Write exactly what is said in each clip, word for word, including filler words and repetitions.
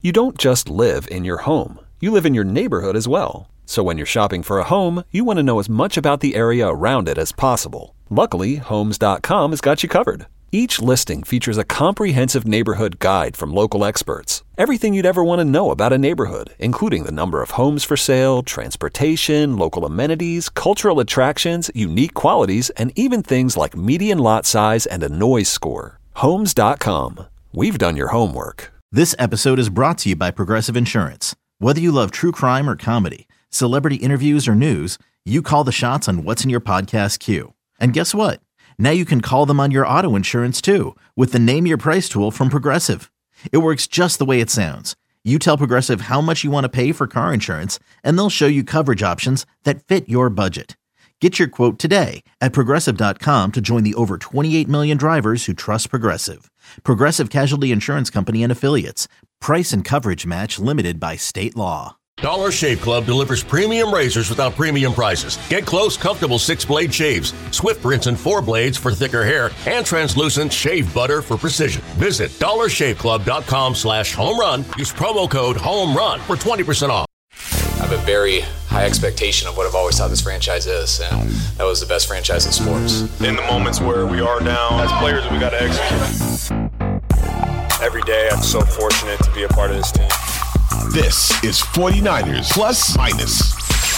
You don't just live in your home. You live in your neighborhood as well. So when you're shopping for a home, you want to know as much about the area around it as possible. Luckily, Homes dot com has got you covered. Each listing features a comprehensive neighborhood guide from local experts. Everything you'd ever want to know about a neighborhood, including the number of homes for sale, transportation, local amenities, cultural attractions, unique qualities, and even things like median lot size and a noise score. Homes dot com. We've done your homework. This episode is brought to you by Progressive Insurance. Whether you love true crime or comedy, celebrity interviews or news, you call the shots on what's in your podcast queue. And guess what? Now you can call them on your auto insurance too with the Name Your Price tool from Progressive. It works just the way it sounds. You tell Progressive how much you want to pay for car insurance, and they'll show you coverage options that fit your budget. Get your quote today at Progressive dot com to join the over twenty-eight million drivers who trust Progressive. Progressive Casualty Insurance Company and Affiliates. Price and coverage match limited by state law. Dollar Shave Club delivers premium razors without premium prices. Get close, comfortable six-blade shaves, Swift rinse and four blades for thicker hair, and translucent shave butter for precision. Visit dollar shave club dot com slash home run. Use promo code HOMERUN for twenty percent off. I have a very high expectation of what I've always thought this franchise is, and that was the best franchise in sports. In the moments where we are down, as players, we got to execute. Every day, I'm so fortunate to be a part of this team. This is forty-niners Plus Minus.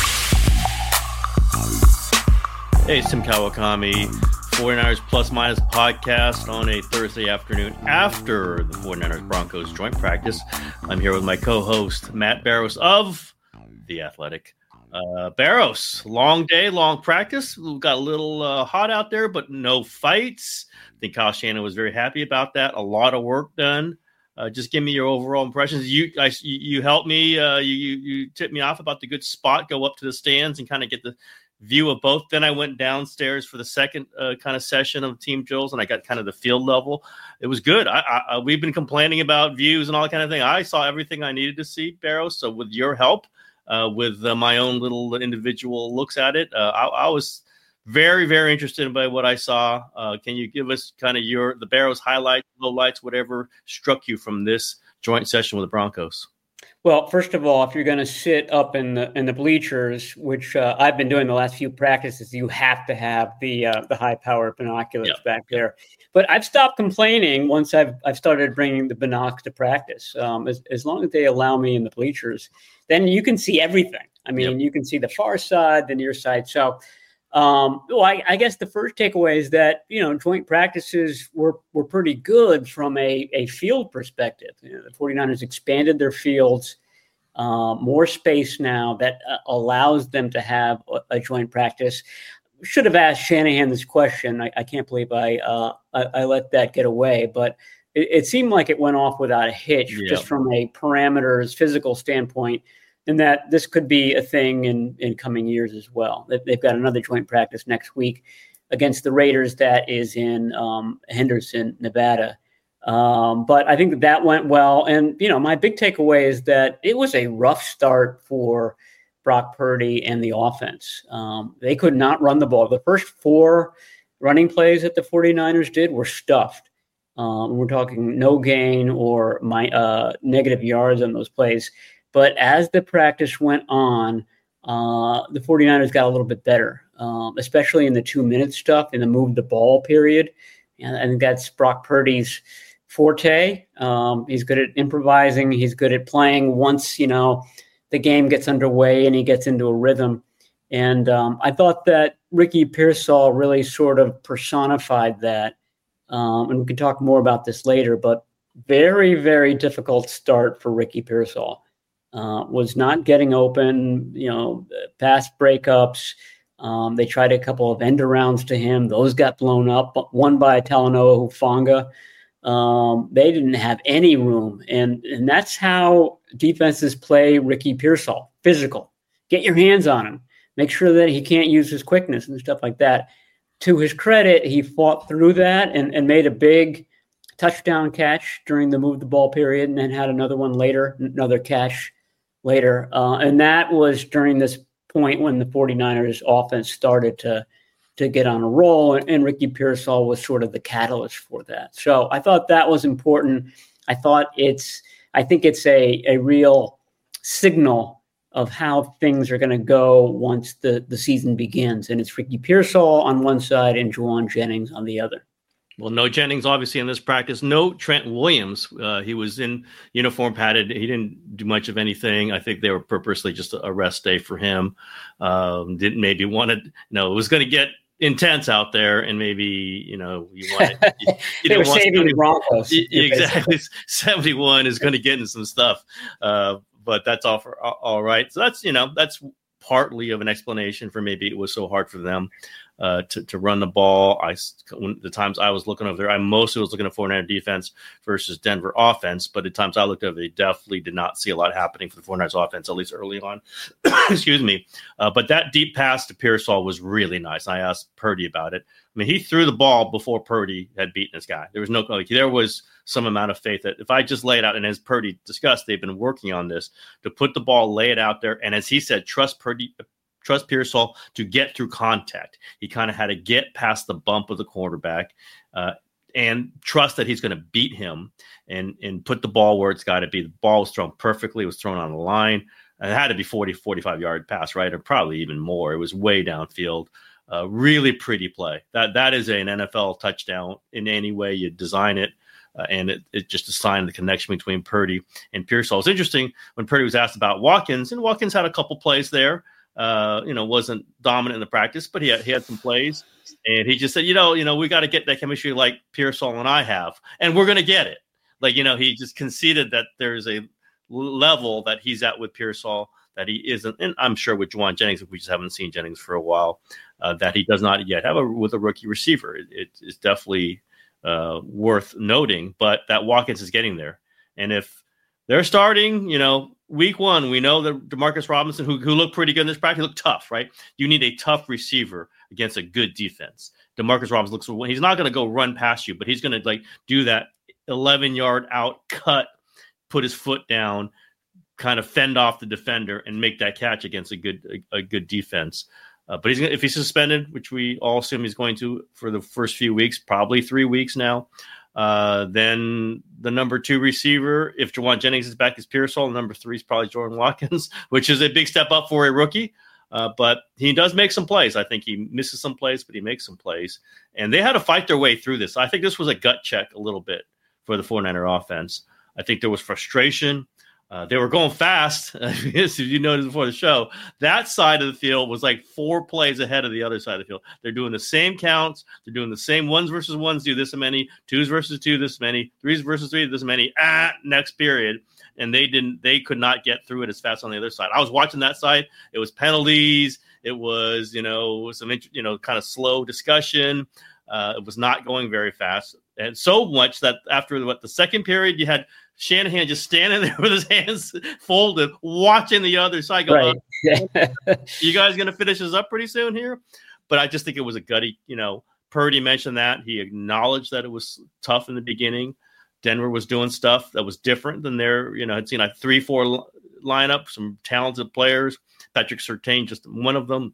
Hey, it's Tim Kawakami, forty-niners Plus Minus podcast on a Thursday afternoon after the forty-niners Broncos joint practice. I'm here with my co-host, Matt Barrows of The Athletic. Uh, Barrows, long day, long practice. We've got a little uh, hot out there, but no fights. I think Kyle Shanahan was very happy about that. A lot of work done. Uh, just give me your overall impressions. You I, you helped me. Uh, you, you you tipped me off about the good spot. Go up to the stands and kind of get the view of both. Then I went downstairs for the second uh, kind of session of team drills, and I got kind of the field level. It was good. I, I, we've been complaining about views and all that kind of thing. I saw everything I needed to see, Barrows. So with your help, uh, with uh, my own little individual looks at it, uh, I, I was very, very interested by what I saw. Uh, can you give us kind of your the Barrows highlights, lowlights, whatever struck you from this joint session with the Broncos? Well, first of all, if you're going to sit up in the in the bleachers, which uh, I've been doing the last few practices, you have to have the uh, the high power binoculars yep. back there. But I've stopped complaining once I've I've started bringing the binocs to practice. Um, as as long as they allow me in the bleachers, then you can see everything. I mean, yep. you can see the far side, the near side. So. Um, well, I, I guess the first takeaway is that, you know, joint practices were, were pretty good from a, a field perspective. You know, the forty-niners expanded their fields, uh, more space now that uh, allows them to have a, a joint practice. Should have asked Shanahan this question. I, I can't believe I, uh, I, I let that get away, but it, it seemed like it went off without a hitch, yeah. just from a parameters, physical standpoint. And that this could be a thing in, in coming years as well. They've got another joint practice next week against the Raiders that is in um, Henderson, Nevada. Um, but I think that, that went well. And, you know, my big takeaway is that it was a rough start for Brock Purdy and the offense. Um, they could not run the ball. The first four running plays that the forty-niners did were stuffed. Um, we're talking no gain or my uh, negative yards on those plays. But as the practice went on, uh, the forty-niners got a little bit better, um, especially in the two-minute stuff, in the move the ball period. And I think that's Brock Purdy's forte. Um, he's good at improvising. He's good at playing once, you know, the game gets underway and he gets into a rhythm. And um, I thought that Ricky Pearsall really sort of personified that. Um, and we can talk more about this later, but very, very difficult start for Ricky Pearsall. Uh, was not getting open, you know, pass breakups. Um, they tried a couple of end arounds to him. Those got blown up, one by Talanoa Hufanga. Um, they didn't have any room. And, and that's how defenses play Ricky Pearsall, physical. Get your hands on him. Make sure that he can't use his quickness and stuff like that. To his credit, he fought through that and, and made a big touchdown catch during the move the ball period, and then had another one later, another catch later. Uh, and that was during this point when the forty-niners offense started to, to get on a roll, and, and Ricky Pearsall was sort of the catalyst for that. So I thought that was important. I thought it's I think it's a, a real signal of how things are going to go once the, the season begins. And it's Ricky Pearsall on one side and Jauan Jennings on the other. Well, no Jennings, obviously, in this practice. No Trent Williams. Uh, he was in uniform padded. He didn't do much of anything. I think they were purposely just a rest day for him. Um, didn't maybe want to, you know, it was going to get intense out there, and maybe, you know, you wanted. You, you they were want saving the Broncos. Exactly. seventy-one is going to get into some stuff, uh, but that's all for all right. So that's, you know, that's partly of an explanation for maybe it was so hard for them uh, to, to run the ball. I, when, the times I was looking over there, I mostly was looking at forty-niner defense versus Denver offense, but at times I looked over, they definitely did not see a lot happening for the forty-niners offense, at least early on. Excuse me. Uh, but that deep pass to Pearsall was really nice. I asked Purdy about it. I mean, he threw the ball before Purdy had beaten this guy. There was no, like, there was some amount of faith that if I just lay it out, and as Purdy discussed, they've been working on this to put the ball, lay it out there. And as he said, trust Purdy, trust Pearsall to get through contact. He kind of had to get past the bump of the quarterback uh, and trust that he's going to beat him and, and put the ball where it's got to be. The ball was thrown perfectly. It was thrown on the line. It had to be forty, forty-five yard pass, right? Or probably even more. It was way downfield. Uh, really pretty play. That That is an N F L touchdown in any way you design it. Uh, and it, it just a sign of the connection between Purdy and Pearsall. It's interesting when Purdy was asked about Watkins, and Watkins had a couple plays there. Uh, you know, wasn't dominant in the practice, but he had, he had some plays. And he just said, you know, you know, we got to get that chemistry like Pearsall and I have, and we're going to get it. Like, you know, he just conceded that there's a level that he's at with Pearsall that he isn't, and I'm sure with Jauan Jennings, if we just haven't seen Jennings for a while, uh, that he does not yet have a, with a rookie receiver. It, it's definitely uh, worth noting, but that Watkins is getting there. And if they're starting, you know, week one, we know that Demarcus Robinson, who, who looked pretty good in this practice, looked tough, right? You need a tough receiver against a good defense. Demarcus Robinson looks, he's not going to go run past you, but he's going to like do that eleven yard out cut, put his foot down, kind of fend off the defender and make that catch against a good a, a good defense. Uh, but he's if he's suspended, which we all assume he's going to for the first few weeks, probably three weeks now, uh, then the number two receiver, if Jauan Jennings is back, is Pearsall. Number three is probably Jordan Watkins, which is a big step up for a rookie. Uh, but he does make some plays. I think he misses some plays, but he makes some plays. And they had to fight their way through this. I think this was a gut check a little bit for the forty-niner offense. I think there was frustration. Uh, they were going fast, as you noticed before the show. That side of the field was like four plays ahead of the other side of the field. They're doing the same counts. They're doing the same ones versus ones, do this many, twos versus two, this many, threes versus three, this many, ah, next period. And they didn't, they could not get through it as fast on the other side. I was watching that side. It was penalties. It was, you know, some, you know, kind of slow discussion. Uh, it was not going very fast. And so much that after what the second period, you had Shanahan just standing there with his hands folded, watching the other side go, right. Oh, you guys going to finish this up pretty soon here? But I just think it was a gutty, you know, Purdy mentioned that. He acknowledged that it was tough in the beginning. Denver was doing stuff that was different than their, you know, had seen a three four lineup, some talented players. Patrick Surtain, just one of them.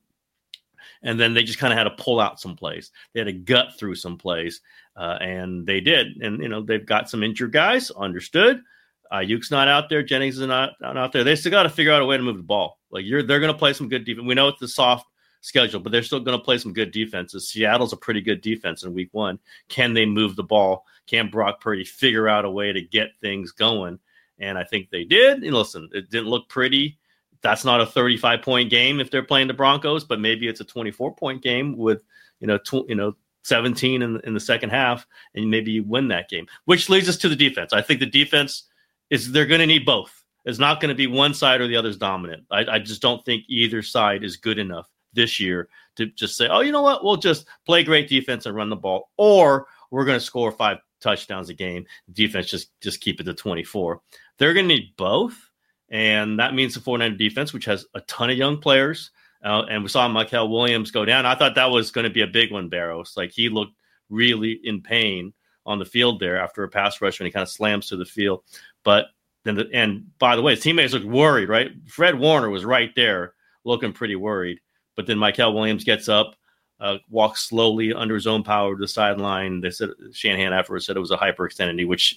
And then they just kind of had to pull out some plays. They had to gut through some plays, uh, and they did. And, you know, they've got some injured guys, understood. Ayuk's not out there. Jennings is not, not out there. They still got to figure out a way to move the ball. Like, you're, they're going to play some good defense. We know it's a soft schedule, but they're still going to play some good defenses. Seattle's a pretty good defense in week one. Can they move the ball? Can Brock Purdy figure out a way to get things going? And I think they did. And listen, it didn't look pretty. That's not a thirty-five point game if they're playing the Broncos, but maybe it's a twenty-four point game with, you know, tw- you know, seventeen in, in the second half, and maybe you win that game, which leads us to the defense. I think the defense is, they're going to need both. It's not going to be one side or the other's dominant. I, I just don't think either side is good enough this year to just say, oh, you know what, we'll just play great defense and run the ball, or we're going to score five touchdowns a game. Defense just, just keep it to twenty-four. They're going to need both. And that means the forty-niner defense, which has a ton of young players. Uh, and we saw Mykel Williams go down. I thought that was going to be a big one, Barrows. Like, he looked really in pain on the field there after a pass rush when he kind of slams to the field. But then, the, and by the way, his teammates looked worried, right? Fred Warner was right there looking pretty worried. But then Mykel Williams gets up, uh, walks slowly under his own power to the sideline. They said, Shanahan afterwards said it was a hyperextended knee, which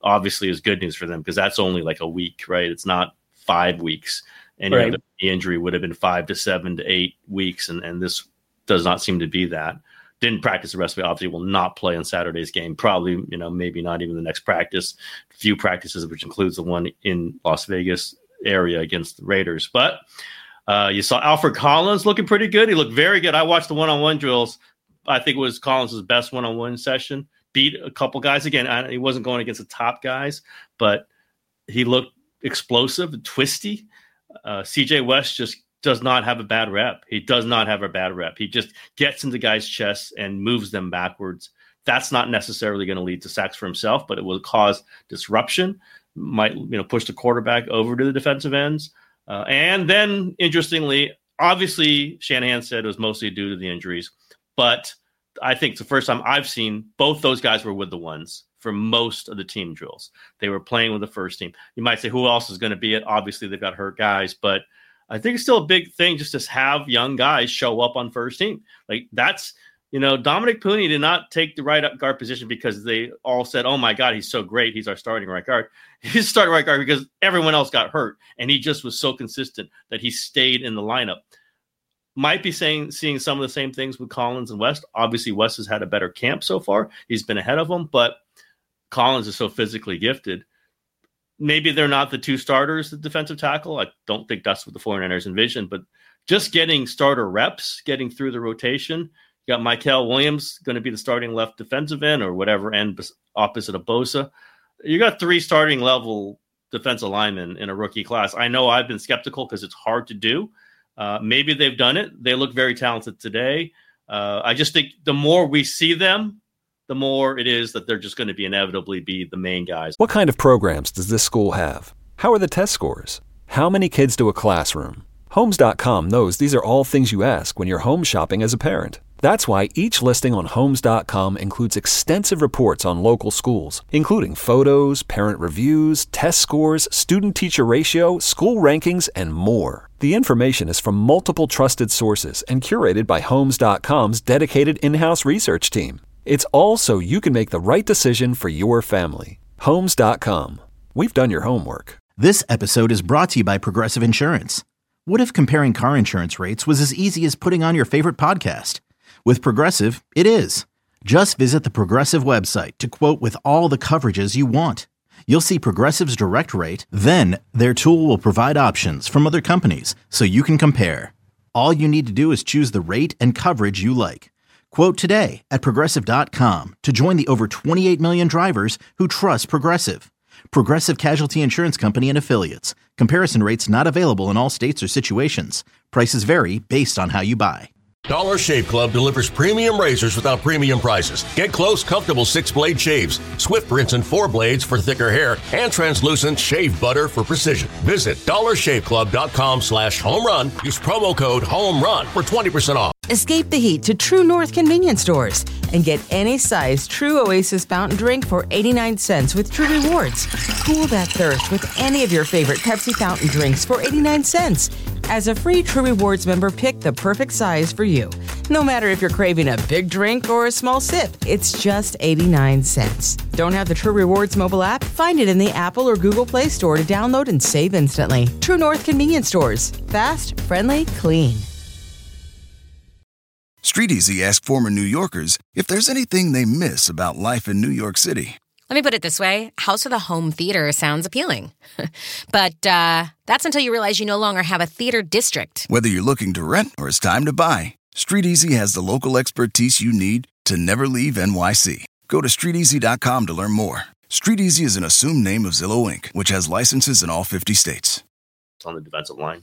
obviously is good news for them because that's only like a week, right? It's not five weeks. And right. you know, the injury would have been five to seven to eight weeks, and, and this does not seem to be that. Didn't practice the rest of it. Obviously, will not play on Saturday's game. Probably, you know, maybe not even the next practice. Few practices, which includes the one in Las Vegas area against the Raiders. But uh, you saw Alfred Collins looking pretty good. He looked very good. I watched the one-on-one drills. I think it was Collins' best one-on-one session. Beat a couple guys. Again, I, he wasn't going against the top guys, but he looked explosive and twisty. Uh, C J West just does not have a bad rep. He does not have a bad rep. He just gets into guys' chests and moves them backwards. That's not necessarily going to lead to sacks for himself, but it will cause disruption. Might, you know, push the quarterback over to the defensive ends. Uh, and then, interestingly, obviously, Shanahan said it was mostly due to the injuries. But I think it's the first time I've seen both those guys were with the ones for most of the team drills. They were playing with the first team. You might say, who else is going to be it? Obviously, they've got hurt guys. But I think it's still a big thing just to have young guys show up on first team. Like that's, you know, Dominic Puni did not take the right guard position because they all said, oh my God, he's so great. He's our starting right guard. He's starting right guard because everyone else got hurt. And he just was so consistent that he stayed in the lineup. Might be saying, seeing some of the same things with Collins and West. Obviously, West has had a better camp so far. He's been ahead of them, but Collins is so physically gifted. Maybe they're not the two starters at defensive tackle. I don't think that's what the 49ers envisioned, but just getting starter reps, getting through the rotation. You got Michael Williams going to be the starting left defensive end or whatever end opposite of Bosa. You got three starting level defensive linemen in a rookie class. I know I've been skeptical because it's hard to do. Uh, maybe they've done it. They look very talented today. Uh, I just think the more we see them, the more it is that they're just going to be inevitably be the main guys. What kind of programs does this school have? How are the test scores? How many kids do a classroom? Homes dot com knows these are all things you ask when you're home shopping as a parent. That's why each listing on Homes dot com includes extensive reports on local schools, including photos, parent reviews, test scores, student-teacher ratio, school rankings, and more. The information is from multiple trusted sources and curated by Homes dot com's dedicated in-house research team. It's all so you can make the right decision for your family. Homes dot com. We've done your homework. This episode is brought to you by Progressive Insurance. What if comparing car insurance rates was as easy as putting on your favorite podcast? With Progressive, it is. Just visit the Progressive website to quote with all the coverages you want. You'll see Progressive's direct rate, then their tool will provide options from other companies so you can compare. All you need to do is choose the rate and coverage you like. Quote today at Progressive dot com to join the over twenty-eight million drivers who trust Progressive. Progressive Casualty Insurance Company and Affiliates. Comparison rates not available in all states or situations. Prices vary based on how you buy. Dollar Shave Club delivers premium razors without premium prices. Get close, comfortable six-blade shaves, Swift rinse and four blades for thicker hair, and translucent shave butter for precision. Visit dollar shave club dot com slash home run. Use promo code HOMERUN for twenty percent off. Escape the heat to True North convenience stores and get any size True Oasis fountain drink for eighty-nine cents with True Rewards. Cool that thirst with any of your favorite Pepsi fountain drinks for eighty-nine cents. As a free True Rewards member, pick the perfect size for you. No matter if you're craving a big drink or a small sip, it's just eighty-nine cents. Don't have the True Rewards mobile app? Find it in the Apple or Google Play Store to download and save instantly. True North convenience stores. Fast, friendly, clean. StreetEasy asked former New Yorkers if there's anything they miss about life in New York City. Let me put it this way. House with a home theater sounds appealing. But uh, that's until you realize you no longer have a theater district. Whether you're looking to rent or it's time to buy, StreetEasy has the local expertise you need to never leave N Y C. Go to street easy dot com to learn more. StreetEasy is an assumed name of Zillow Incorporated, which has licenses in all fifty states. On the defensive line.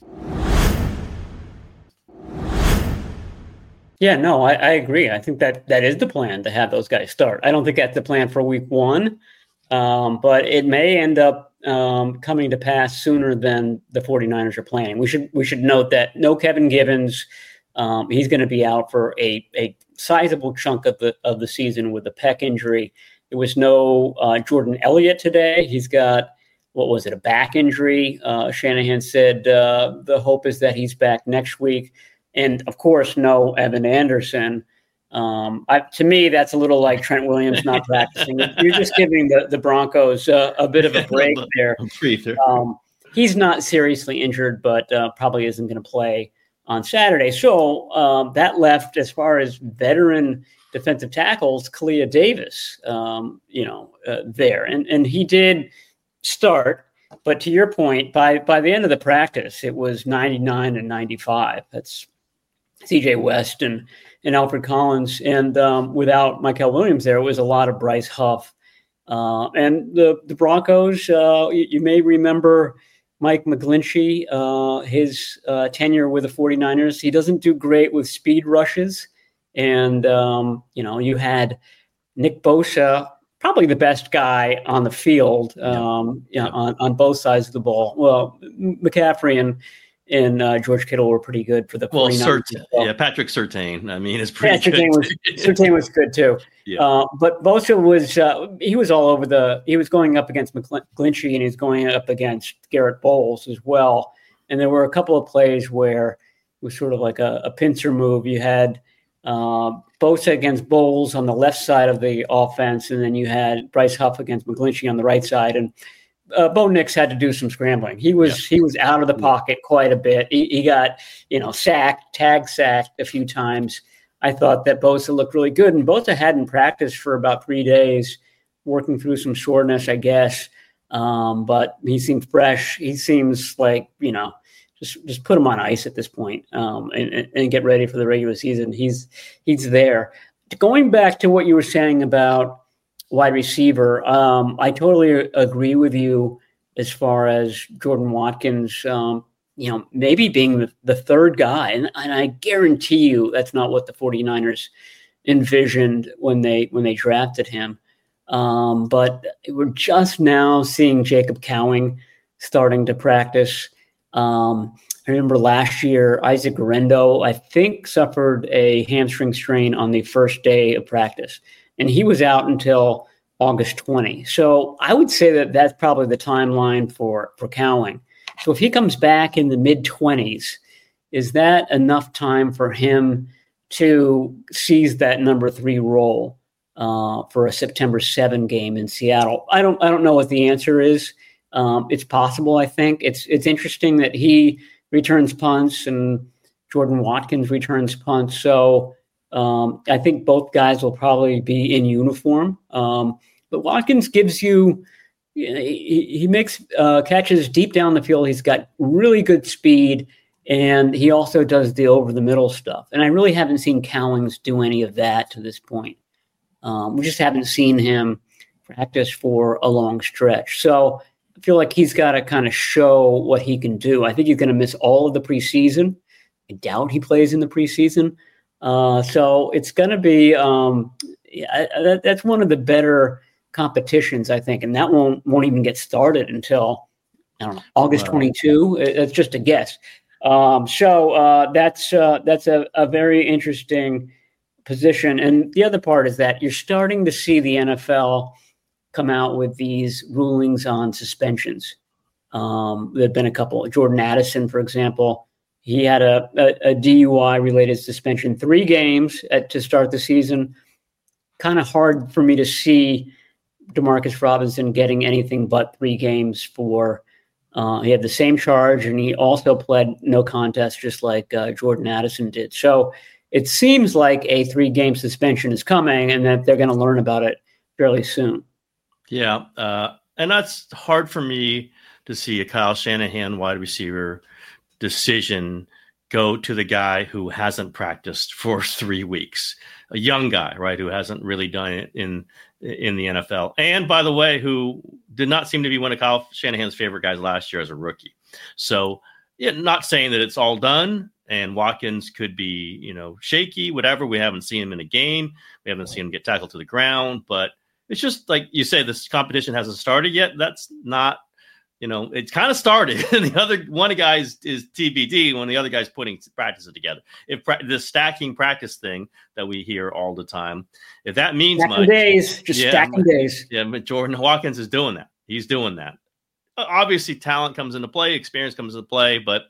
Yeah, no, I, I agree. I think that that is the plan to have those guys start. I don't think that's the plan for week one, um, but it may end up um, coming to pass sooner than the 49ers are planning. We should we should note that no Kevin Givens. Um, he's going to be out for a, a sizable chunk of the of the season with a pec injury. There was no uh, Jordan Elliott today. He's got, what was it, a back injury. Uh, Shanahan said uh, the hope is that he's back next week. And, of course, no Evan Anderson. Um, I, to me, that's a little like Trent Williams not practicing. You're just giving the, the Broncos uh, a bit of a break there. Um, he's not seriously injured, but uh, probably isn't going to play on Saturday. So um, that left, as far as veteran defensive tackles, Kalia Davis, um, you know, uh, there. And and he did start, but to your point, by, by the end of the practice, it was ninety-nine and ninety-five. That's C J West and and Alfred Collins, and um, without Michael Williams there, it was a lot of Bryce Huff. Uh, and the, the Broncos, uh, you, you may remember Mike McGlinchey, uh, his uh, tenure with the 49ers. He doesn't do great with speed rushes. And, um, you know, you had Nick Bosa, probably the best guy on the field um, yeah. you know, on, on both sides of the ball. Well, McCaffrey and And uh, George Kittle were pretty good for the well, 49ers. Cert- well. Yeah, Patrick Surtain. I mean, it's pretty Patrick good. Was, Surtain was good too. Yeah. Uh, but Bosa was uh, he was all over the. He was going up against McGlinchey and he was going up against Garrett Bowles as well. And there were a couple of plays where it was sort of like a, a pincer move. You had uh, Bosa against Bowles on the left side of the offense, and then you had Bryce Huff against McGlinchey on the right side. And Uh, Bo Nix had to do some scrambling. He was yeah. he was out of the pocket quite a bit. He, he got you know sacked, tag sacked a few times. I thought that Bosa looked really good, and Bosa hadn't practiced for about three days, working through some soreness, I guess. Um, but he seemed fresh. He seems like you know just just put him on ice at this point, um, and, and get ready for the regular season. He's he's there. Going back to what you were saying about wide receiver, um, I totally agree with you as far as Jordan Watkins, um, you know, maybe being the, the third guy. And, and I guarantee you that's not what the 49ers envisioned when they when they drafted him. Um, but we're just now seeing Jacob Cowing starting to practice. Um, I remember last year, Isaac Guerendo, I think, suffered a hamstring strain on the first day of practice. And he was out until August twentieth. So I would say that that's probably the timeline for, for Cowing. So if he comes back in the mid-twenties, is that enough time for him to seize that number three role uh, for a September seventh game in Seattle? I don't I don't know what the answer is. Um, it's possible, I think. It's, it's interesting that he returns punts and Jordan Watkins returns punts. So Um, I think both guys will probably be in uniform. Um, but Watkins gives you, you know, he, he makes uh, catches deep down the field. He's got really good speed, and he also does the over the middle stuff. And I really haven't seen Cowings do any of that to this point. Um, we just haven't seen him practice for a long stretch. So I feel like he's got to kind of show what he can do. I think he's going to miss all of the preseason. I doubt he plays in the preseason. Uh, so it's going to be um, yeah, that, that's one of the better competitions, I think, and that won't won't even get started until I don't know August twenty-second. It's just a guess. Um, so uh, that's uh, that's a, a very interesting position. And the other part is that you're starting to see the N F L come out with these rulings on suspensions. Um, there have been a couple. Jordan Addison, for example. He had a, a, a D U I-related suspension, three games at, to start the season. Kind of hard for me to see Demarcus Robinson getting anything but three games for uh, – he had the same charge, and he also pled no contest just like uh, Jordan Addison did. So it seems like a three-game suspension is coming and that they're going to learn about it fairly soon. Yeah, uh, and that's hard for me to see a Kyle Shanahan wide receiver – decision go to the guy who hasn't practiced for three weeks, a young guy, right, who hasn't really done it in in the N F L. And by the way, who did not seem to be one of Kyle Shanahan's favorite guys last year as a rookie. So yeah, not saying that it's all done and Watkins could be, you know, shaky, whatever. We haven't seen him in a game. We haven't seen him get tackled to the ground, but it's just like you say, this competition hasn't started yet. That's not, you know, it's kind of started. And the other one of guys is T B D when the other guy's putting practices together. If pra- the stacking practice thing that we hear all the time, if that means stacking much, days, just yeah, stacking days. Yeah, but Jordan Watkins is doing that. He's doing that. Obviously, talent comes into play, experience comes into play, but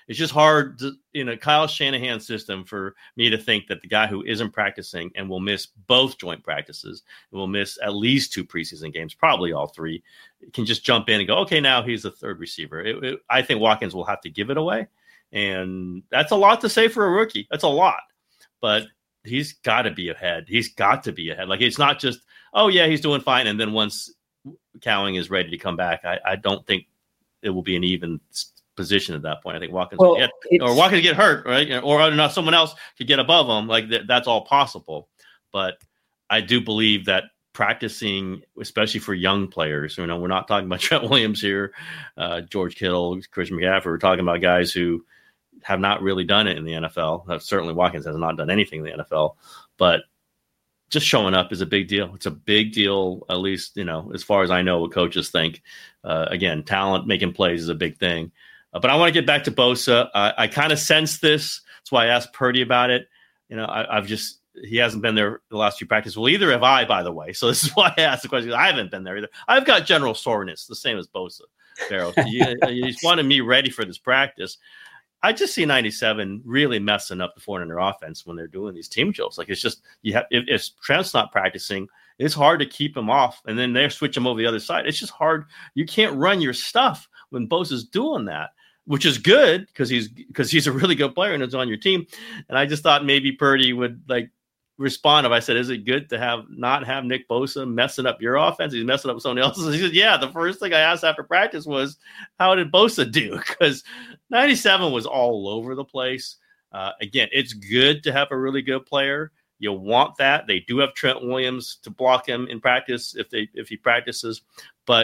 It's just hard to, in a Kyle Shanahan system for me to think that the guy who isn't practicing and will miss both joint practices and will miss at least two preseason games, probably all three, can just jump in and go, okay, now he's the third receiver. It, it, I think Watkins will have to give it away. And that's a lot to say for a rookie. That's a lot. But he's got to be ahead. He's got to be ahead. Like, it's not just, oh, yeah, he's doing fine. And then once Cowing is ready to come back, I, I don't think it will be an even position at that point. I think Watkins well, get, or Watkins get hurt, right? Or not, someone else could get above him. Like, th- that's all possible. But I do believe that practicing, especially for young players, you know, we're not talking about Trent Williams here, uh, George Kittle, Christian McCaffrey. We're talking about guys who have not really done it in the N F L. Uh, certainly Watkins has not done anything in the N F L, but just showing up is a big deal. It's a big deal, at least, you know, as far as I know what coaches think. Uh, again, talent, making plays is a big thing. Uh, but I want to get back to Bosa. Uh, I kind of sense this. That's why I asked Purdy about it. You know, I, I've just, he hasn't been there the last few practices. Well, either have I, by the way. So this is why I asked the question. I haven't been there either. I've got general soreness, the same as Bosa. Barrow. You, you just wanted me ready for this practice. I just see ninety-seven really messing up the forty-niner offense when they're doing these team drills. Like, it's just, you have, if, if Trent's not practicing, it's hard to keep him off. And then they switch him over the other side. It's just hard. You can't run your stuff when Bosa's doing that, which is good because he's, because he's a really good player and it's on your team. And I just thought maybe Purdy would like respond if I said, is it good to have not have Nick Bosa messing up your offense? He's messing up someone else's. He said, yeah. The first thing I asked after practice was, how did Bosa do? Because ninety-seven was all over the place. Uh, again, it's good to have a really good player. You want that. They do have Trent Williams to block him in practice if they if he practices, but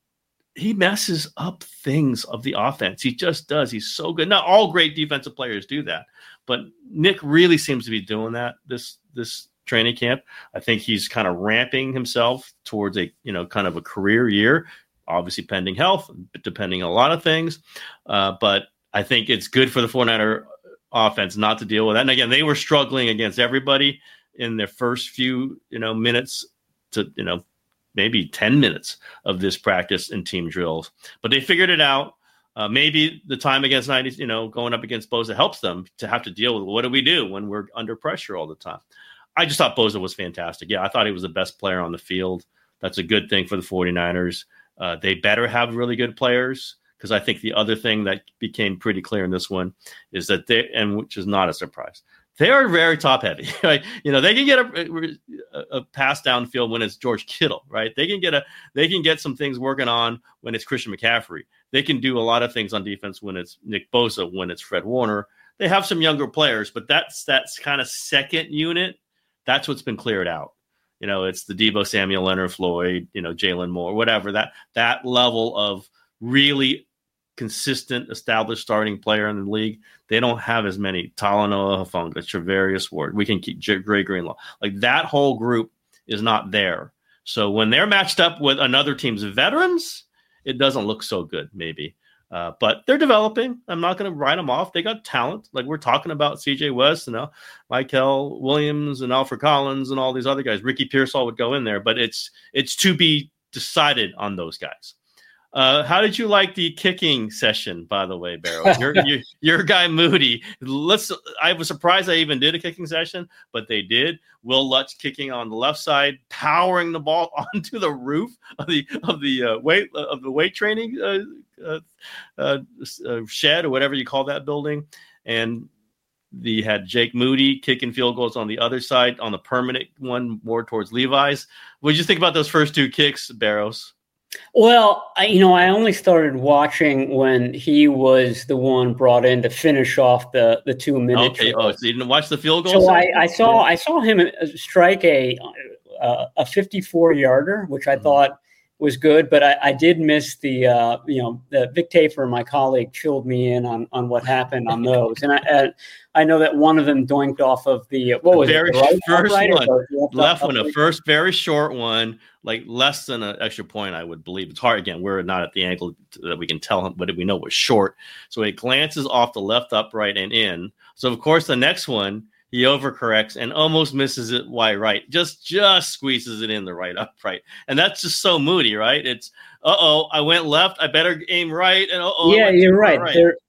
he messes up things of the offense. He just does. He's so good. Not all great defensive players do that, but Nick really seems to be doing that this this training camp. I think he's kind of ramping himself towards a, you know, kind of a career year, obviously pending health, depending on a lot of things. Uh, but I think it's good for the forty-niner offense not to deal with that. And again, they were struggling against everybody in their first few, you know, minutes to, you know, maybe ten minutes of this practice and team drills, but they figured it out. Uh, maybe the time against ninety, you know, going up against Bosa helps them to have to deal with what do we do when we're under pressure all the time. I just thought Bosa was fantastic. Yeah, I thought he was the best player on the field. That's a good thing for the forty-niners. Uh, they better have really good players, because I think the other thing that became pretty clear in this one is that they, and which is not a surprise, they are very top heavy, right? You know, they can get a, a, a pass downfield when it's George Kittle, right? They can get a, they can get some things working on when it's Christian McCaffrey. They can do a lot of things on defense when it's Nick Bosa, when it's Fred Warner. They have some younger players, but that's, that's kind of second unit. That's what's been cleared out. You know, it's the Deebo Samuel, Leonard Floyd, you know, Jalen Moore, whatever, that, that level of really consistent, established starting player in the league. They don't have as many. Talanoa Hufanga, Travarius Ward. We can keep Dre Greenlaw. Like, that whole group is not there. So when they're matched up with another team's veterans, it doesn't look so good, maybe. Uh, but they're developing. I'm not going to write them off. They got talent. Like, we're talking about C J West and uh, Michael Williams and Alfred Collins and all these other guys. Ricky Pearsall would go in there, but it's it's to be decided on those guys. Uh, how did you like the kicking session, by the way, Barrow? Your, your, your guy Moody. Let's. I was surprised they even did a kicking session, but they did. Will Lutz kicking on the left side, powering the ball onto the roof of the of the uh, weight of the weight training uh, uh, uh, uh, shed or whatever you call that building, and the had Jake Moody kicking field goals on the other side on the permanent one, more towards Levi's. What did you think about those first two kicks, Barrows? Well, I, you know, I only started watching when he was the one brought in to finish off the, the two minute. Okay. Oh, so you didn't watch the field goal? So I, I saw I saw him strike a uh, a fifty-four yarder, which I mm-hmm. thought was good, but I, I did miss the uh, you know the Vic Tafer, my colleague, chilled me in on, on what happened on those, and I uh, I know that one of them doinked off of the what was very it, right? first right one, left, left one, a first very short one, like less than an extra point, I would believe. It's hard. Again, we're not at the angle that we can tell him, but we know was short. So it glances off the left upright and in. So of course the next one, he overcorrects and almost misses it wide right. Just just squeezes it in the right upright. And that's just so Moody, right? It's, uh-oh, I went left. I better aim right. And uh-oh. Yeah, you're right. right. There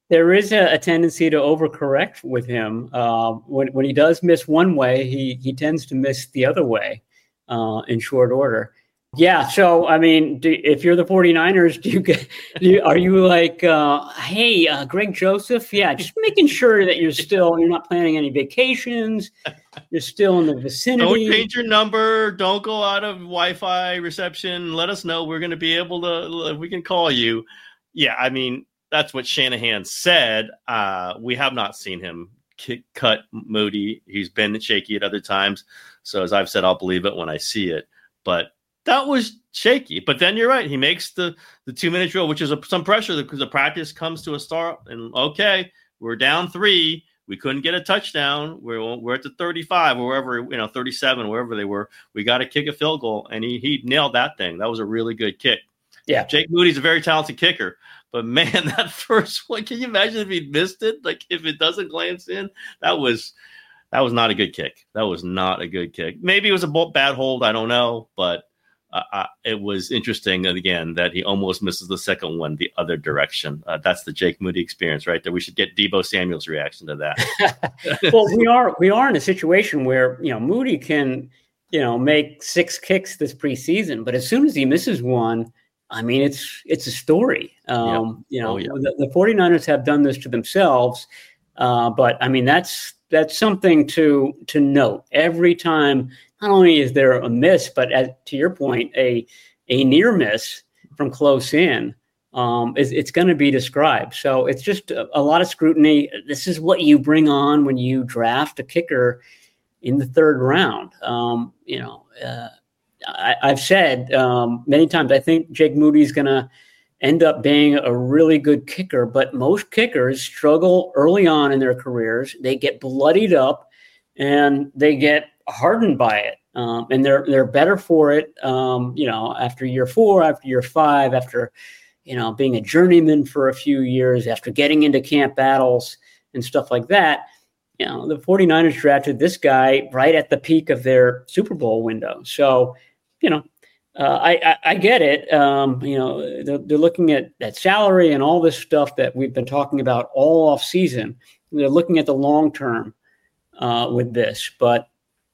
There is a, a tendency to overcorrect with him. Uh, when when he does miss one way, he he tends to miss the other way uh, in short order. Yeah. So, I mean, do, if you're the 49ers, do you get, do you, are you like, uh, hey, uh, Greg Joseph? Yeah, just making sure that you're still, you're not planning any vacations. You're still in the vicinity. Don't change your number. Don't go out of Wi-Fi reception. Let us know. We're going to be able to, we can call you. Yeah. I mean, that's what Shanahan said. Uh, we have not seen him kick, cut Moody. He's been shaky at other times. So as I've said, I'll believe it when I see it. But that was shaky. But then you're right. He makes the, the two-minute drill, which is a, some pressure because the practice comes to a start. And, okay, we're down three. We couldn't get a touchdown. We're we're at the thirty-five or wherever, you know, thirty-seven, wherever they were. We got to kick a field goal. And he he nailed that thing. That was a really good kick. Yeah. Jake Moody's a very talented kicker. But, man, that first one, can you imagine if he missed it? Like, if it doesn't glance in, that was that was not a good kick. That was not a good kick. Maybe it was a bad hold. I don't know. But Uh, it was interesting, again, that he almost misses the second one the other direction. Uh, that's the Jake Moody experience right there. We should get Deebo Samuel's reaction to that. Well, we are we are in a situation where, you know, Moody can, you know, make six kicks this preseason, but as soon as he misses one, I mean, it's it's a story. Um, yeah. You know, oh, yeah. the, the 49ers have done this to themselves, uh, but I mean, that's that's something to to note every time. Not only is there a miss, but as, to your point, a a near miss from close in, um, is it's going to be described. So it's just a, a lot of scrutiny. This is what you bring on when you draft a kicker in the third round. Um, you know, uh, I, I've said um, many times, I think Jake Moody is going to end up being a really good kicker, but most kickers struggle early on in their careers. They get bloodied up and they get hardened by it, um, and they're they're better for it. Um, you know, after year four, after year five, after you know being a journeyman for a few years, after getting into camp battles and stuff like that. You know, the 49ers drafted this guy right at the peak of their Super Bowl window. So, you know, uh, I, I I get it. Um, you know, they're, they're looking at that salary and all this stuff that we've been talking about all off season. They're looking at the long term uh, with this, but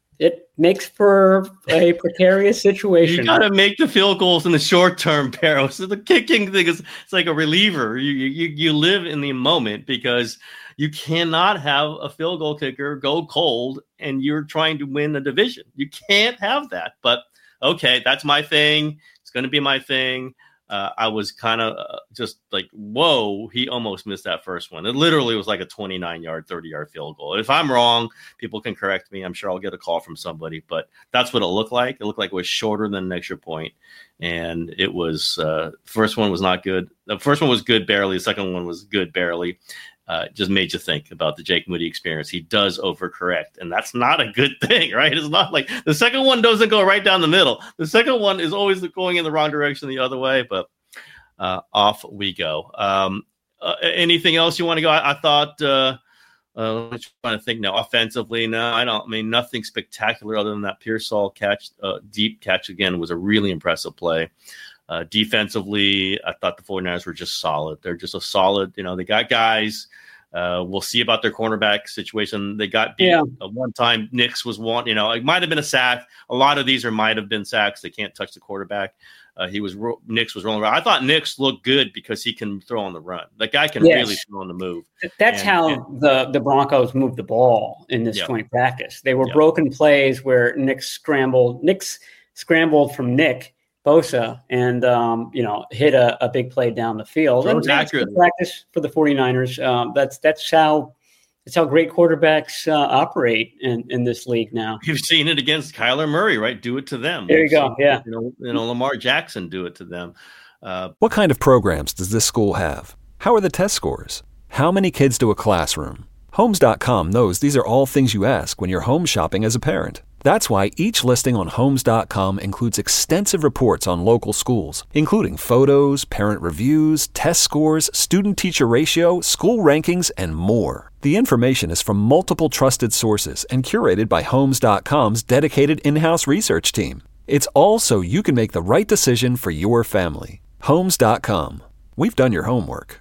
it makes for a precarious situation. You got to make the field goals in the short term, Pero. So the kicking thing is it's like a reliever. You you you live in the moment because you cannot have a field goal kicker go cold and you're trying to win the division. You can't have that. But okay, that's my thing. It's going to be my thing. Uh, I was kind of uh, just like, whoa, he almost missed that first one. It literally was like a twenty-nine yard, thirty yard field goal. If I'm wrong, people can correct me. I'm sure I'll get a call from somebody, but that's what it looked like. It looked like it was shorter than an extra point. And it was, uh, first one was not good. The first one was good barely. The second one was good barely. Uh, just made you think about the Jake Moody experience. He does overcorrect, and that's not a good thing, right? It's not like the second one doesn't go right down the middle. The second one is always going in the wrong direction the other way, but uh, off we go. Um, uh, anything else you want to go? I, I thought, uh, uh, I'm trying to think now, offensively, no, I don't, I mean, nothing spectacular other than that Pearsall catch, uh, deep catch again was a really impressive play. Uh, defensively, I thought the 49ers were just solid. They're just a solid, you know, they got guys. Uh, we'll see about their cornerback situation. They got beat yeah. uh, one time. Nix was one, you know, it might have been a sack. A lot of these are might have been sacks. They can't touch the quarterback. Uh, he was Nix was rolling around. I thought Nix looked good because he can throw on the run. That guy can yes. really throw on the move. That's and, how and, the, the Broncos moved the ball in this yeah. joint practice. They were yeah. broken plays where Nix scrambled. Nix scrambled from Nick Bosa and, um, you know, hit a, a big play down the field. And that's good practice for the 49ers. Um, that's that's how that's how great quarterbacks uh, operate in, in this league now. You've seen it against Kyler Murray, right? Do it to them. There you We've go. Yeah. It, you know, you know, Lamar Jackson, do it to them. Uh, what kind of programs does this school have? How are the test scores? How many kids do a classroom? Homes dot com knows these are all things you ask when you're home shopping as a parent. That's why each listing on Homes dot com includes extensive reports on local schools, including photos, parent reviews, test scores, student-teacher ratio, school rankings, and more. The information is from multiple trusted sources and curated by Homes dot com's dedicated in-house research team. It's all so you can make the right decision for your family. Homes dot com. We've done your homework.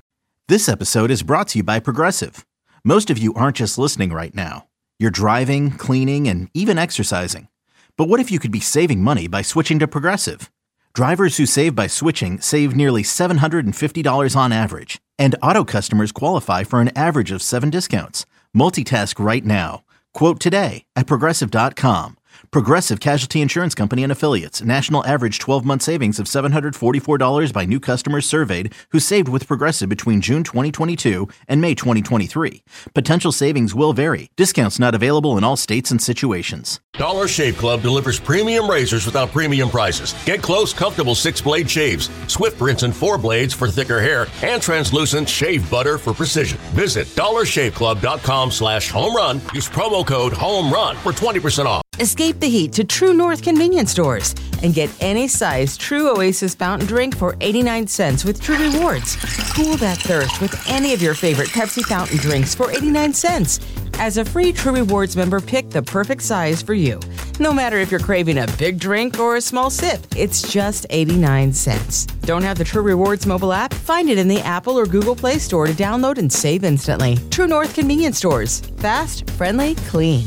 This episode is brought to you by Progressive. Most of you aren't just listening right now. You're driving, cleaning, and even exercising. But what if you could be saving money by switching to Progressive? Drivers who save by switching save nearly seven hundred fifty dollars on average. And auto customers qualify for an average of seven discounts. Multitask right now. Quote today at Progressive dot com. Progressive Casualty Insurance Company and Affiliates. National average twelve-month savings of seven hundred forty-four dollars by new customers surveyed who saved with Progressive between June twenty twenty-two and May twenty twenty-three. Potential savings will vary. Discounts not available in all states and situations. Dollar Shave Club delivers premium razors without premium prices. Get close, comfortable six-blade shaves, Swift rinse and four blades for thicker hair, and translucent shave butter for precision. Visit dollar shave club dot com slash home run. Use promo code HOMERUN for twenty percent off. Escape the heat to True North convenience stores and get any size True Oasis fountain drink for eighty-nine cents with True Rewards. Cool that thirst with any of your favorite Pepsi fountain drinks for eighty-nine cents. As a free True Rewards member, pick the perfect size for you. No matter if you're craving a big drink or a small sip, it's just eighty-nine cents. Don't have the True Rewards mobile app? Find it in the Apple or Google Play Store to download and save instantly. True North convenience stores. Fast, friendly, clean.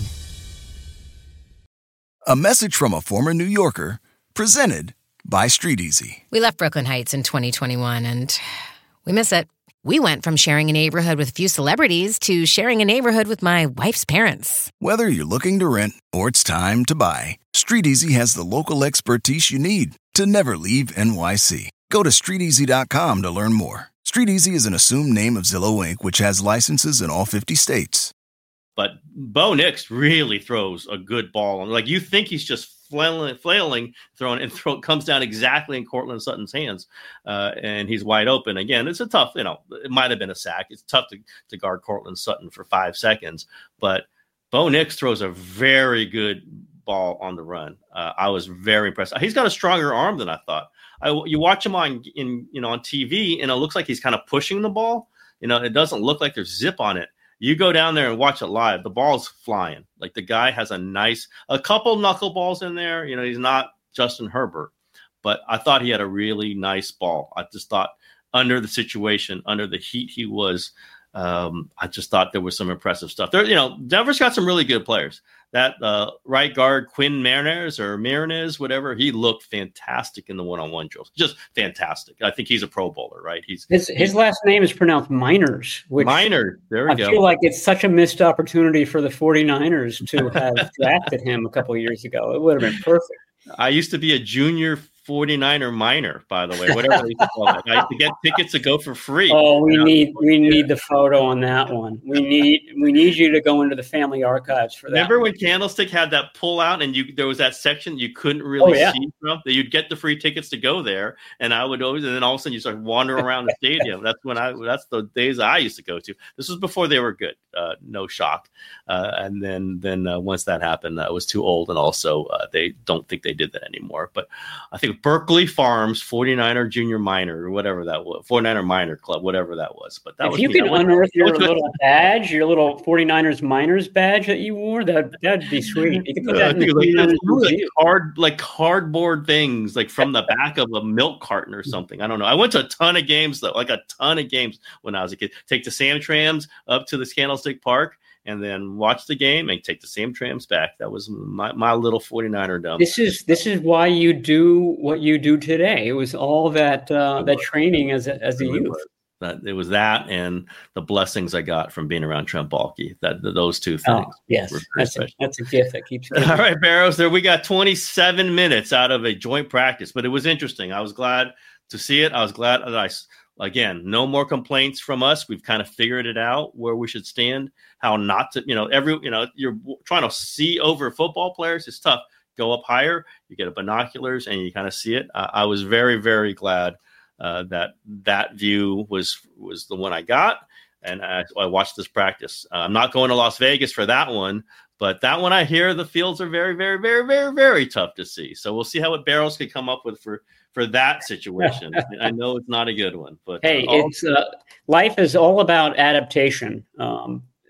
A message from a former New Yorker, presented by Street Easy. We left Brooklyn Heights in twenty twenty-one, and we miss it. We went from sharing a neighborhood with a few celebrities to sharing a neighborhood with my wife's parents. Whether you're looking to rent or it's time to buy, Street Easy has the local expertise you need to never leave N Y C. Go to street easy dot com to learn more. Street Easy is an assumed name of Zillow Incorporated, which has licenses in all fifty states. But Bo Nix really throws a good ball. Like, you think he's just flailing, flailing throwing, and throw comes down exactly in Cortland Sutton's hands, uh, and he's wide open. Again, it's a tough, you know, it might have been a sack. It's tough to, to guard Cortland Sutton for five seconds. But Bo Nix throws a very good ball on the run. Uh, I was very impressed. He's got a stronger arm than I thought. I, you watch him on in you know on T V, and it looks like he's kind of pushing the ball. You know, it doesn't look like there's zip on it. You go down there and watch it live. The ball's flying. Like, the guy has a nice, a couple knuckleballs in there. You know, he's not Justin Herbert, but I thought he had a really nice ball. I just thought under the situation, under the heat he was, um, I just thought there was some impressive stuff there. You know, Denver's got some really good players. That uh, right guard, Quinn Marinez or Marinez, whatever, he looked fantastic in the one-on-one drills. Just fantastic. I think he's a Pro Bowler, right? He's his his he's, last name is pronounced Miners. Which Miners. There we I go. I feel like it's such a missed opportunity for the 49ers to have drafted him a couple of years ago. It would have been perfect. I used to be a junior forty-niner minor, by the way, whatever they used to call it. I used to get tickets to go for free. Oh, we you know? need we need the photo on that one. We need we need you to go into the family archives for that. Remember one. when Candlestick had that pull out and you there was that section you couldn't really oh, yeah. see from? That you'd get the free tickets to go there, and I would always, and then all of a sudden you start wandering around the stadium. That's when I that's the days I used to go to. This was before they were good. Uh, no shock. Uh, and then then uh, once that happened, I was too old, and also uh, they don't think they did that anymore. But I think Berkeley Farms forty-niner Junior Minor or whatever that was, forty-niner Minor Club, whatever that was. But that if was you me. could unearth your little badge, your little forty-niners Miners badge that you wore, that that'd be sweet. You could put that in the like, like card like cardboard things like from the back of a milk carton or something. I don't know. I went to a ton of games though, like a ton of games when I was a kid. Take the Sam Trams up to the Candlestick Park, and then watch the game and take the same trams back. That was my, my little forty-niner dumb. This is this is why you do what you do today. It was all that uh, that training as a, as a youth. That it was that and the blessings I got from being around Trent Baalke. That those two things. Oh, yes, that's a, that's a gift that keeps giving. All right, Barrows. There we got twenty-seven minutes out of a joint practice, but it was interesting. I was glad to see it. I was glad that I. Again, no more complaints from us. We've kind of figured it out where we should stand, how not to, you know, every, you know, you're trying to see over football players. It's tough. Go up higher, you get a binoculars and you kind of see it. Uh, I was very, very glad uh, that that view was, was the one I got. And I, I watched this practice. Uh, I'm not going to Las Vegas for that one, but that one I hear the fields are very, very, very, very, very tough to see. So we'll see how what Barrows could come up with for, for that situation. I know it's not a good one, but hey, uh, it's uh, life is all about adaptation. Um,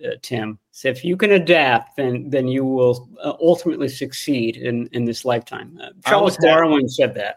uh, Tim. So if you can adapt, then then you will uh, ultimately succeed in, in this lifetime. Uh, Charles Darwin said that.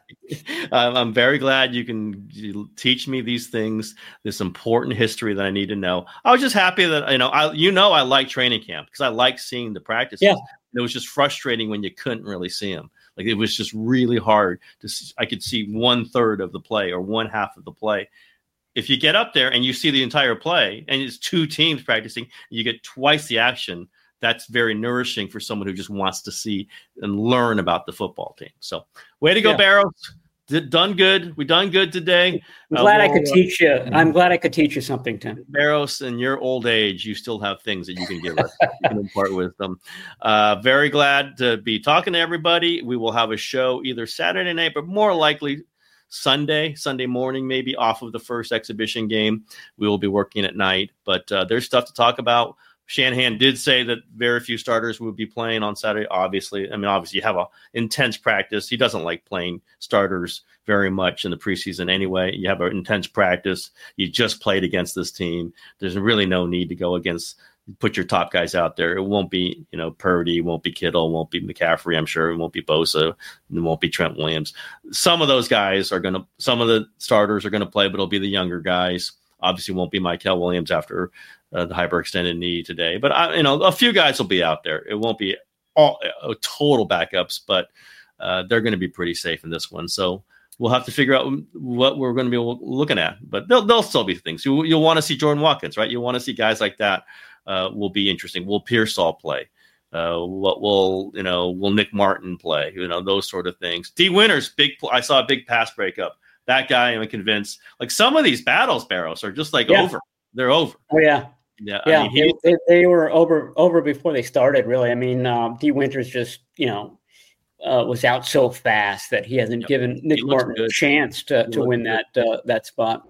I'm very glad you can teach me these things, this important history that I need to know. I was just happy that, you know, I, you know, I like training camp because I like seeing the practices. Yeah. It was just frustrating when you couldn't really see them. Like, it was just really hard to see. I could see one third of the play or one half of the play. If you get up there and you see the entire play and it's two teams practicing, you get twice the action. That's very nourishing for someone who just wants to see and learn about the football team. So way to go, yeah. Barrows. Did, done good. We done good today. I'm glad uh, I could uh, teach you. I'm glad I could teach you something, Tim. Barrows, in your old age, you still have things that you can give us. You can impart wisdom. Uh, very glad to be talking to everybody. We will have a show either Saturday night, but more likely Sunday, Sunday morning, maybe off of the first exhibition game. We will be working at night, but uh, there's stuff to talk about. Shanahan did say that very few starters would be playing on Saturday. Obviously, I mean, obviously you have a intense practice. He doesn't like playing starters very much in the preseason anyway. You have an intense practice. You just played against this team. There's really no need to go against, put your top guys out there. It won't be, you know, Purdy, won't be Kittle, won't be McCaffrey, I'm sure. It won't be Bosa. It won't be Trent Williams. Some of those guys are going to, some of the starters are going to play, but it'll be the younger guys. Obviously won't be Mykel Williams after uh, the hyperextended knee today. But, I, you know, a few guys will be out there. It won't be all uh, total backups, but uh, they're going to be pretty safe in this one. So we'll have to figure out what we're going to be looking at. But there'll, there'll still be things. You, you'll want to see Jordan Watkins, right? You'll want to see guys like that. Uh, will be interesting. Will Pearsall play? Uh, what will, you know, will Nick Martin play? You know, those sort of things. D Winters, big, I saw a big pass breakup. That guy, I'm convinced. Like, some of these battles, Barrows, are just like yeah. over. They're over. Oh yeah, yeah, yeah. I mean, he, they, they were over over before they started. Really, I mean, um, D Winters just, you know, uh, was out so fast that he hasn't yep. given Nick Martin good. a chance to, to win good. that uh, that spot.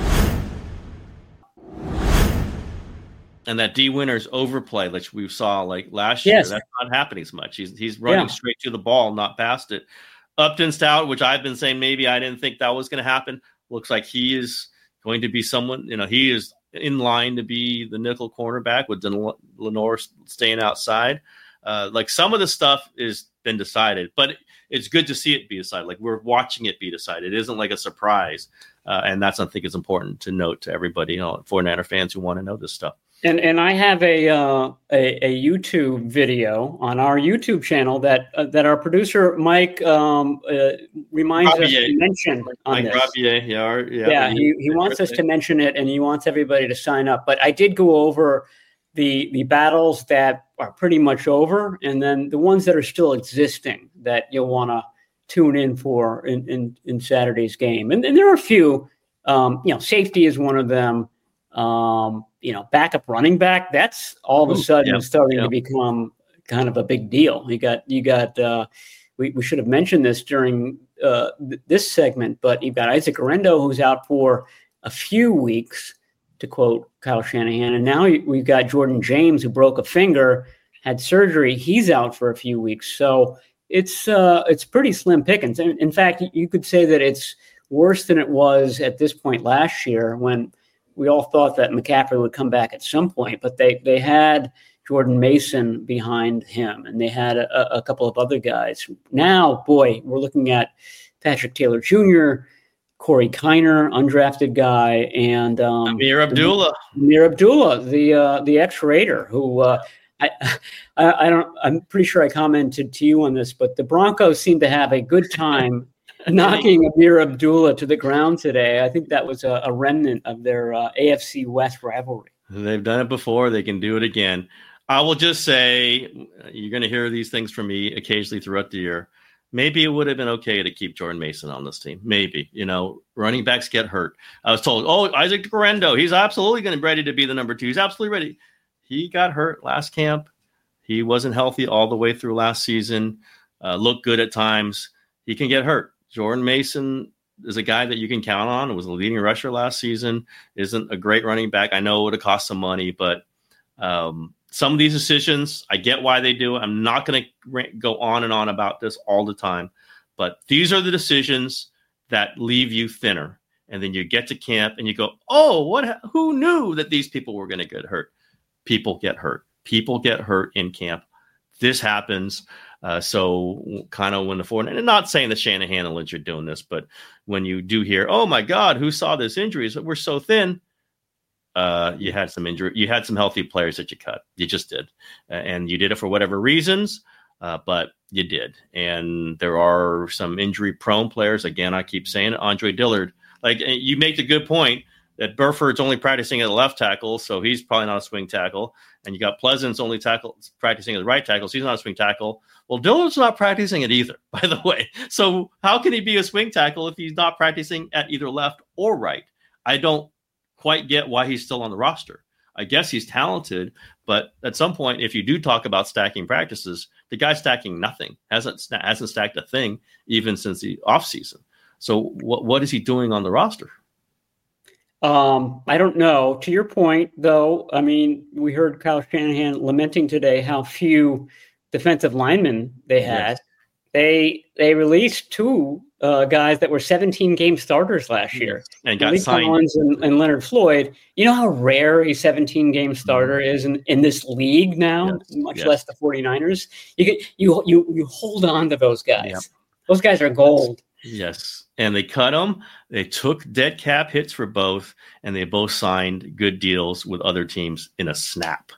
And that D Winters overplay, which we saw like last year, yes. that's not happening as much. He's he's running yeah. straight to the ball, not past it. Upton Stout, which I've been saying maybe I didn't think that was going to happen. Looks like he is going to be someone, you know, he is in line to be the nickel cornerback with Lenore staying outside. Uh, like, some of the stuff has been decided, but it's good to see it be decided. Like, we're watching it be decided. It isn't like a surprise. Uh, and that's, I think, is important to note to everybody, you know, forty-niner fans who want to know this stuff. And and I have a, uh, a a YouTube video on our YouTube channel that uh, that our producer Mike um, uh, reminds Rabier. us to mention on Mike this. Rabier, yeah, our, yeah, yeah, he, he wants us to mention it, and he wants everybody to sign up. But I did go over the the battles that are pretty much over, and then the ones that are still existing that you'll want to tune in for in, in, in Saturday's game. And, and there are a few. Um, you know, safety is one of them. Um, you know, backup running back, that's all of a sudden yeah, starting yeah. to become kind of a big deal. You got, you got, uh, we, we should have mentioned this during uh, th- this segment, but you've got Isaac Orendo, who's out for a few weeks, to quote Kyle Shanahan. And now we've got Jordan James, who broke a finger, had surgery. He's out for a few weeks. So it's, uh, it's pretty slim pickings. In, in fact, you could say that it's worse than it was at this point last year, when we all thought that McCaffrey would come back at some point, but they they had Jordan Mason behind him, and they had a, a couple of other guys. Now, boy, we're looking at Patrick Taylor Junior, Corey Kiner, undrafted guy, and um, Amir Abdullah. Amir Abdullah, the uh, the ex-Raider, who uh, I, I I don't. I'm pretty sure I commented to you on this, but the Broncos seem to have a good time knocking Amir Abdullah to the ground today. I think that was a, a remnant of their uh, A F C West rivalry. They've done it before. They can do it again. I will just say, you're going to hear these things from me occasionally throughout the year. Maybe it would have been okay to keep Jordan Mason on this team. Maybe, you know, running backs get hurt. I was told, oh, Isaac Orendo, he's absolutely going to be ready to be the number two. He's absolutely ready. He got hurt last camp. He wasn't healthy all the way through last season. Uh, looked good at times. He can get hurt. Jordan Mason is a guy that you can count on. It was a leading rusher last season. Isn't a great running back. I know it would have cost some money, but um, some of these decisions, I get why they do it. I'm not going to go on and on about this all the time, but these are the decisions that leave you thinner. And then you get to camp and you go, oh, what? Who knew that these people were going to get hurt? people get hurt. People get hurt in camp. This happens. Uh, so kind of when the four, and I'm not saying that Shanahan and Lynch are doing this, but when you do hear, oh my God, who saw this injury? We're so thin. Uh, you had some injury. You had some healthy players that you cut. You just did. Uh, and you did it for whatever reasons, uh, but you did. And there are some injury prone players. Again, I keep saying it, Andre Dillard. Like, you make the good point that Burford's only practicing at the left tackle, so he's probably not a swing tackle. And you got Pleasant's only tackle practicing at the right tackle, so he's not a swing tackle. Well, Dillard's not practicing it either, by the way. So how can he be a swing tackle if he's not practicing at either left or right? I don't quite get why he's still on the roster. I guess he's talented, but at some point, if you do talk about stacking practices, the guy's stacking nothing, hasn't hasn't stacked a thing even since the offseason. So what what is he doing on the roster? Um, I don't know. To your point, though, I mean, we heard Kyle Shanahan lamenting today how few defensive linemen they had. Yes. They they released two uh, guys that were seventeen game starters last year, and got signed. Collins and, and Leonard Floyd. You know how rare a seventeen game starter mm-hmm. is in, in this league now, yes. much yes. less the 49ers. You get you you you hold on to those guys. Yep. Those guys are gold. Yes. And they cut them. They took dead cap hits for both, and they both signed good deals with other teams in a snap.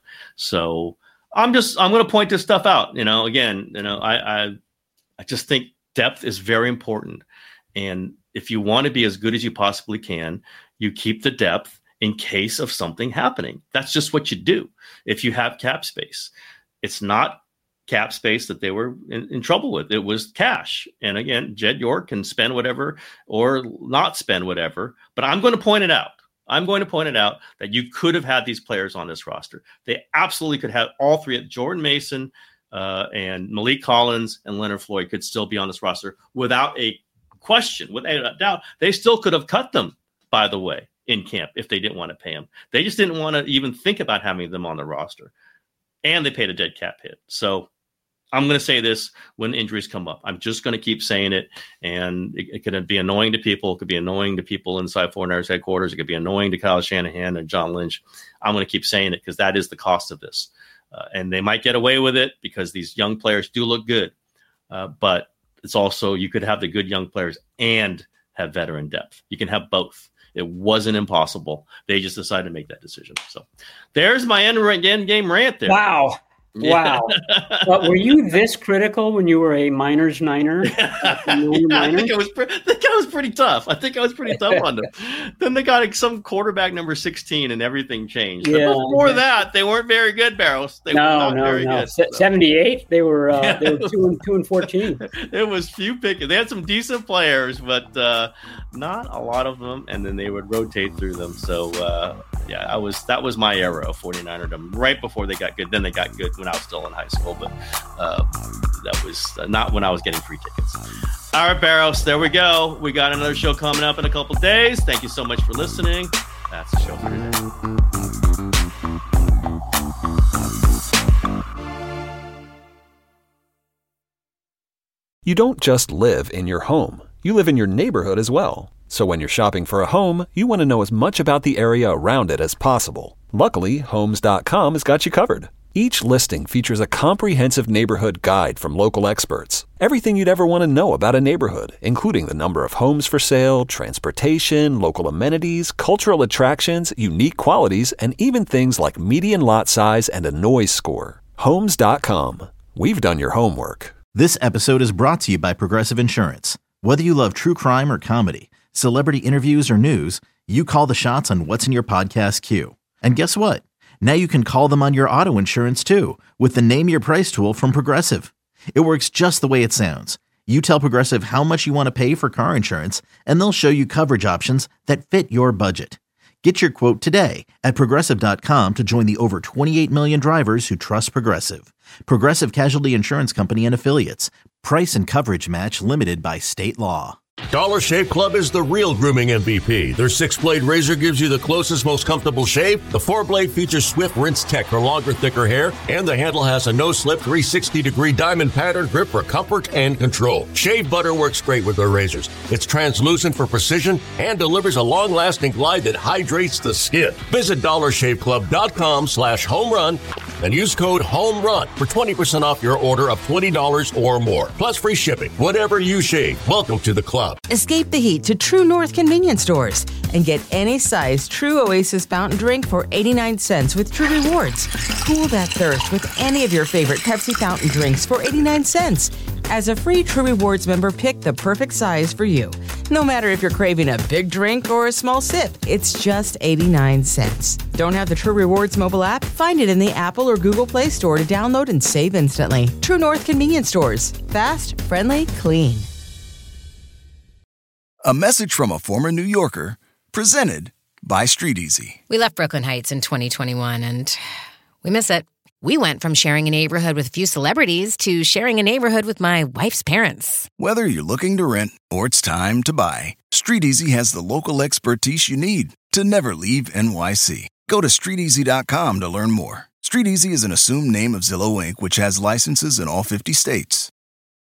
So I'm just I'm going to point this stuff out. You know, again, you know, I, I I just think depth is very important, and if you want to be as good as you possibly can, you keep the depth in case of something happening. That's just what you do if you have cap space. It's not cap space that they were in, in trouble with. It was cash. And again, Jed York can spend whatever or not spend whatever, but I'm going to point it out. I'm going to point it out that you could have had these players on this roster. They absolutely could have all three. Jordan Mason uh, and Malik Collins and Leonard Floyd could still be on this roster without a question, without a doubt. They still could have cut them, by the way, in camp if they didn't want to pay them. They just didn't want to even think about having them on the roster. And they paid a dead cap hit. So I'm going to say this when injuries come up. I'm just going to keep saying it, and it, it could be annoying to people. It could be annoying to people inside forty-niners headquarters. It could be annoying to Kyle Shanahan and John Lynch. I'm going to keep saying it because that is the cost of this. Uh, and they might get away with it because these young players do look good. Uh, but it's also, you could have the good young players and have veteran depth. You can have both. It wasn't impossible. They just decided to make that decision. So there's my end, end game rant there. Wow. Wow. But were you this critical when you were a Miners Niner? yeah, I think it was pre- I think I was pretty tough. I think I was pretty tough on them. Then they got like, some quarterback number sixteen and everything changed. Yeah, but before yeah. that, they weren't very good, Barrows. They no, were not no, very no. good. So. seventy-eight, they were uh, yeah. they were two and two and fourteen. It was few pick. They had some decent players, but uh, not a lot of them, and then they would rotate through them. So uh, yeah, I was that was my era of 49erdom right before they got good. Then they got good when I was still in high school, but uh, that was not when I was getting free tickets. All right, Barrows, there we go. We got another show coming up in a couple days. Thank you so much for listening. That's the show for today. You don't just live in your home. You live in your neighborhood as well. So when you're shopping for a home, you want to know as much about the area around it as possible. Luckily, Homes dot com has got you covered. Each listing features a comprehensive neighborhood guide from local experts. Everything you'd ever want to know about a neighborhood, including the number of homes for sale, transportation, local amenities, cultural attractions, unique qualities, and even things like median lot size and a noise score. Homes dot com. We've done your homework. This episode is brought to you by Progressive Insurance. Whether you love true crime or comedy, celebrity interviews or news, you call the shots on what's in your podcast queue. And guess what? Now you can call them on your auto insurance too with the Name Your Price tool from Progressive. It works just the way it sounds. You tell Progressive how much you want to pay for car insurance, and they'll show you coverage options that fit your budget. Get your quote today at Progressive dot com to join the over twenty-eight million drivers who trust Progressive. Progressive Casualty Insurance Company and Affiliates. Price and coverage match limited by state law. Dollar Shave Club is the real grooming M V P. Their six-blade razor gives you the closest, most comfortable shave. The four-blade features Swift Rinse Tech for longer, thicker hair, and the handle has a no-slip three hundred sixty degree diamond pattern grip for comfort and control. Shave butter works great with their razors. It's translucent for precision and delivers a long-lasting glide that hydrates the skin. Visit dollar shave club dot com slash home run and use code HOMERUN for twenty percent off your order of twenty dollars or more, plus free shipping. Whatever you shave, welcome to the club. Escape the heat to True North convenience stores and get any size True Oasis fountain drink for eighty-nine cents with True Rewards. Cool that thirst with any of your favorite Pepsi fountain drinks for eighty-nine cents. As a free True Rewards member, pick the perfect size for you. No matter if you're craving a big drink or a small sip, it's just eighty-nine cents. Don't have the True Rewards mobile app? Find it in the Apple or Google Play Store to download and save instantly. True North convenience stores. Fast, friendly, clean. A message from a former New Yorker, presented by Street Easy. We left Brooklyn Heights in twenty twenty-one, and we miss it. We went from sharing a neighborhood with a few celebrities to sharing a neighborhood with my wife's parents. Whether you're looking to rent or it's time to buy, Street Easy has the local expertise you need to never leave N Y C. Go to street easy dot com to learn more. Street Easy is an assumed name of Zillow Incorporated, which has licenses in all fifty states.